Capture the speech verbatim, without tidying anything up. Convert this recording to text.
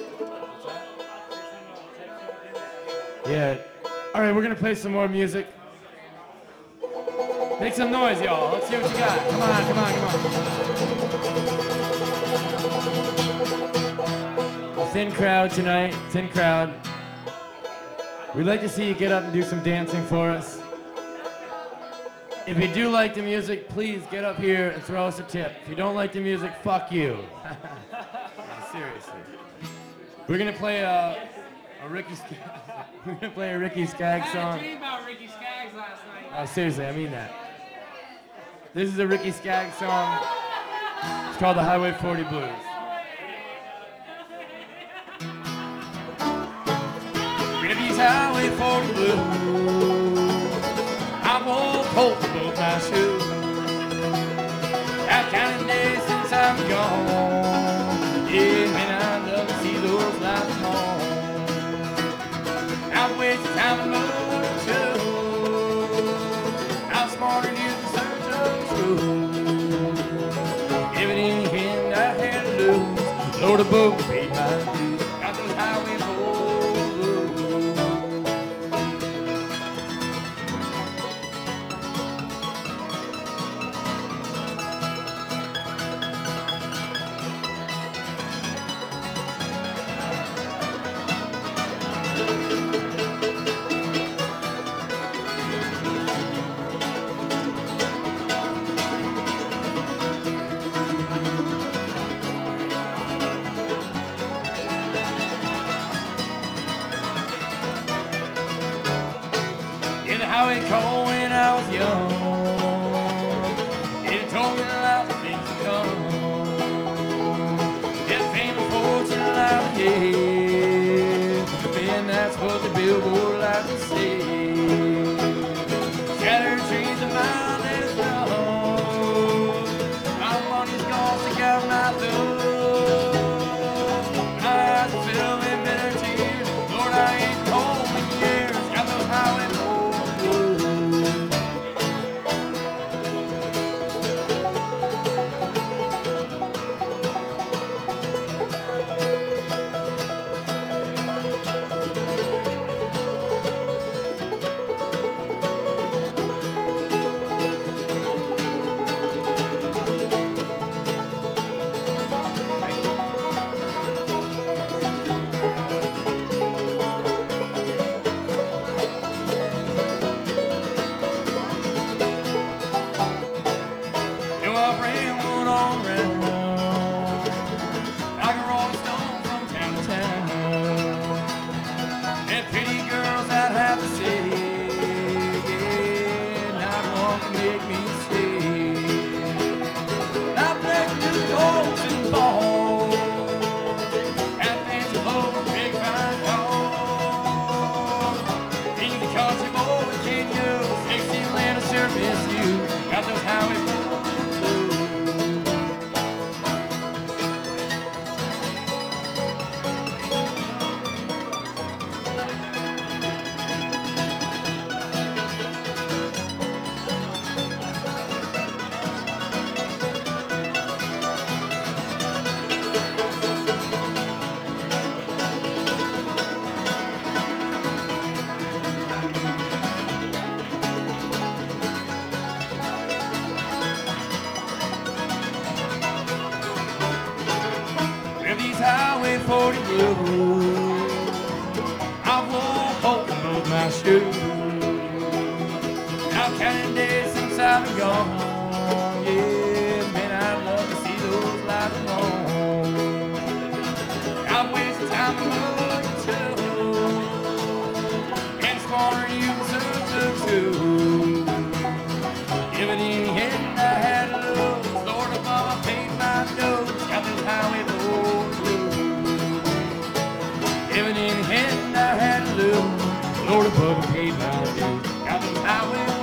Yeah. All right, we're gonna play some more music. Make some noise, y'all. Let's see what you got. Come on, come on, come on. Thin crowd tonight. Thin crowd. We'd like to see you get up and do some dancing for us. If you do like the music, please get up here and throw us a tip. If you don't like the music, fuck you. Yeah, seriously. We're gonna play a, a Ricky. We're gonna play a Ricky Skaggs song. I had a dream about Ricky Skaggs last night. Oh, seriously, I mean that. This is a Ricky Skaggs song. It's called the Highway forty Blues. Ricky's Highway forty Blues. I won't hold both my shoes. I've counted days since I'm gone. Yeah, man, I love to see those lights on. I've wasted time and money too. I'm smarter than you can search up truth. Everything in hand I had to lose. Lord above paid my dues. Got those highway blues. Highway call when I was young. It told me life was things to come. Get famous fortune life, yeah. Man, that's what the billboard like to say. Shattered trees a mile and it's gone. My money's gone, stick out my thumb. My eyes fill with bitter tears. Lord, I ain't home in years. Got those highway boys. Highway forty Blues. I won't hold both my shoes. I've counted days since I've been gone. Yeah, man, I'd love to see those lights on. I've wasted time and money too. And smarter you can search too. Everything in hand I had to lose. Lord above, I paid my dues. Got this highway blues. Everything in hand I had to lose. Lord above, I paid my dues. Got this highway blues.